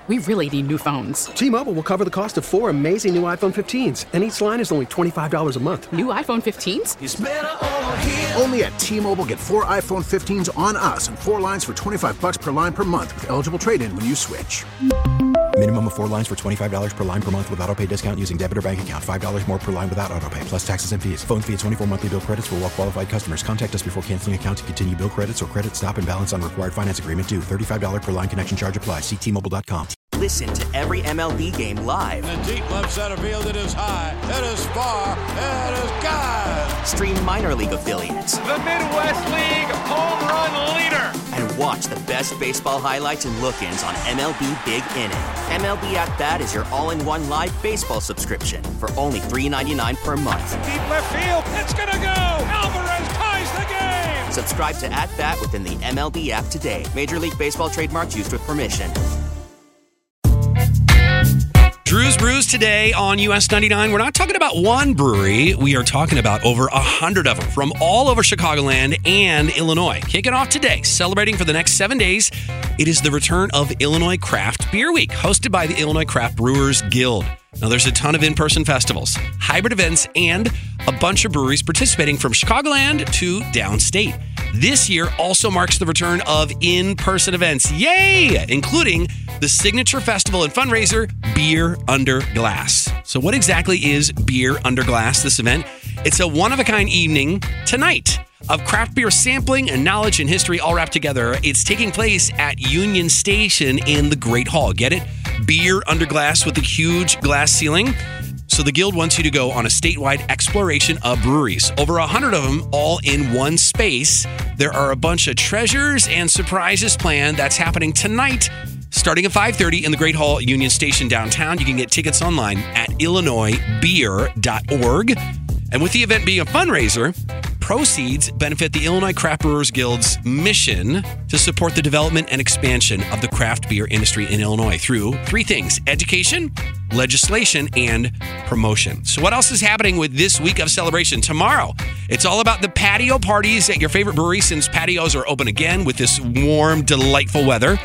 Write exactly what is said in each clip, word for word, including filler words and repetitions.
We really need new phones. T-Mobile will cover the cost of four amazing new iPhone fifteens, and each line is only twenty-five dollars a month. New iPhone fifteens? It's better over here. Only at T-Mobile, get four iPhone fifteens on us and four lines for twenty-five dollars per line per month with eligible trade-in when you switch. Minimum of four lines for twenty-five dollars per line per month with autopay discount using debit or bank account. five dollars more per line without autopay, plus taxes and fees. Phone fee at twenty-four monthly bill credits for well-qualified customers. Contact us before canceling account to continue bill credits or credit stop and balance on required finance agreement due. thirty-five dollars per line connection charge applies. See T Mobile dot com. Listen to every M L B game live. In the deep left center field, it is high, it is far, it is gone. Stream minor league affiliates. The Midwest League home run leader. And watch the best baseball highlights and look-ins on M L B Big Inning. M L B At Bat is your all-in-one live baseball subscription for only three dollars and ninety-nine cents per month. Deep left field, it's gonna go. Alvarez ties the game. Subscribe to At Bat within the M L B app today. Major League Baseball trademarks used with permission. Drew's Brews today on U S ninety-nine. We're not talking about one brewery. We are talking about over a hundred of them from all over Chicagoland and Illinois. Kicking off today, celebrating for the next seven days, it is the return of Illinois Craft Beer Week, hosted by the Illinois Craft Brewers Guild. Now, there's a ton of in-person festivals, hybrid events, and a bunch of breweries participating from Chicagoland to downstate. This year also marks the return of in-person events, yay! Including the signature festival and fundraiser, Beer Under Glass. So what exactly is Beer Under Glass, this event? It's a one-of-a-kind evening tonight of craft beer sampling and knowledge and history all wrapped together. It's taking place at Union Station in the Great Hall. Get it? Beer Under Glass with a huge glass ceiling. So the Guild wants you to go on a statewide exploration of breweries. Over a hundred of them all in one space. There are a bunch of treasures and surprises planned. That's happening tonight, starting at five thirty in the Great Hall, Union Station downtown. You can get tickets online at illinois beer dot org. And with the event being a fundraiser, proceeds benefit the Illinois Craft Brewers Guild's mission to support the development and expansion of the craft beer industry in Illinois through three things: education, legislation, and promotion. So what else is happening with this week of celebration? Tomorrow, it's all about the patio parties at your favorite brewery, since patios are open again with this warm, delightful weather.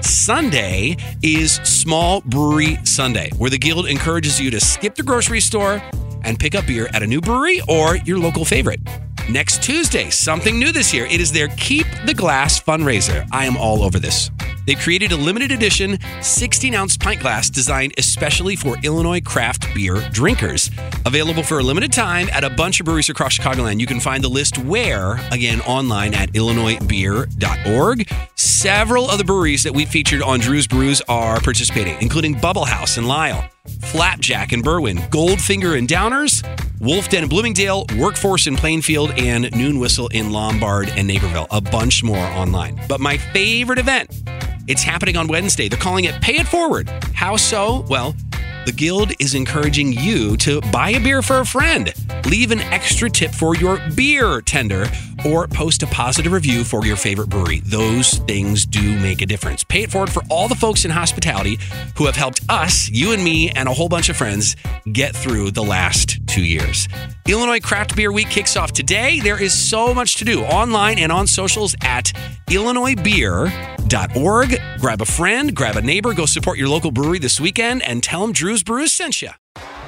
Sunday is Small Brewery Sunday, where the Guild encourages you to skip the grocery store and pick up beer at a new brewery or your local favorite. Next Tuesday, something new this year. It is their Keep the Glass fundraiser. I am all over this. They created a limited edition sixteen-ounce pint glass designed especially for Illinois craft beer drinkers. Available for a limited time at a bunch of breweries across Chicagoland. You can find the list where, again, online at illinois beer dot org. Several of the breweries that we featured on Drew's Brews are participating, including Bubble House in Lisle, Flapjack in Berwyn, Goldfinger in Downers, Wolf Den in Bloomingdale, Workforce in Plainfield, and Noon Whistle in Lombard and Naperville. A bunch more online. But my favorite event, it's happening on Wednesday. They're calling it Pay It Forward. How so? Well, the Guild is encouraging you to buy a beer for a friend, leave an extra tip for your beer tender, or post a positive review for your favorite brewery. Those things do make a difference. Pay it forward for all the folks in hospitality who have helped us, you and me, and a whole bunch of friends get through the last two years. Illinois Craft Beer Week kicks off today. There is so much to do online and on socials at illinois beer dot org. Grab a friend, grab a neighbor, go support your local brewery this weekend, and tell them Drew's Brews sent you.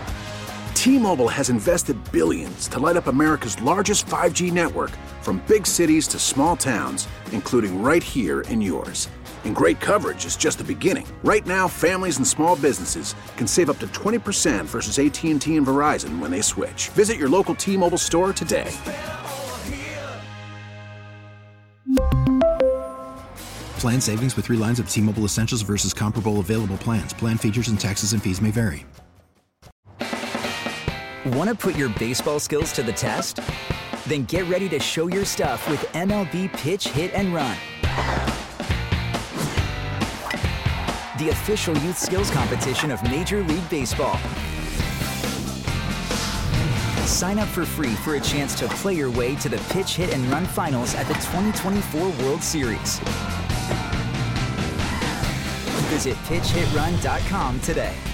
T-Mobile has invested billions to light up America's largest five G network, from big cities to small towns, including right here in yours. And great coverage is just the beginning. Right now, families and small businesses can save up to twenty percent versus A T and T and Verizon when they switch. Visit your local T-Mobile store today. Plan savings with three lines of T-Mobile Essentials versus comparable available plans. Plan features and taxes and fees may vary. Want to put your baseball skills to the test? Then get ready to show your stuff with M L B Pitch, Hit, and Run. The official youth skills competition of Major League Baseball. Sign up for free for a chance to play your way to the Pitch, Hit, and Run finals at the twenty twenty-four World Series. Visit pitch hit run dot com today.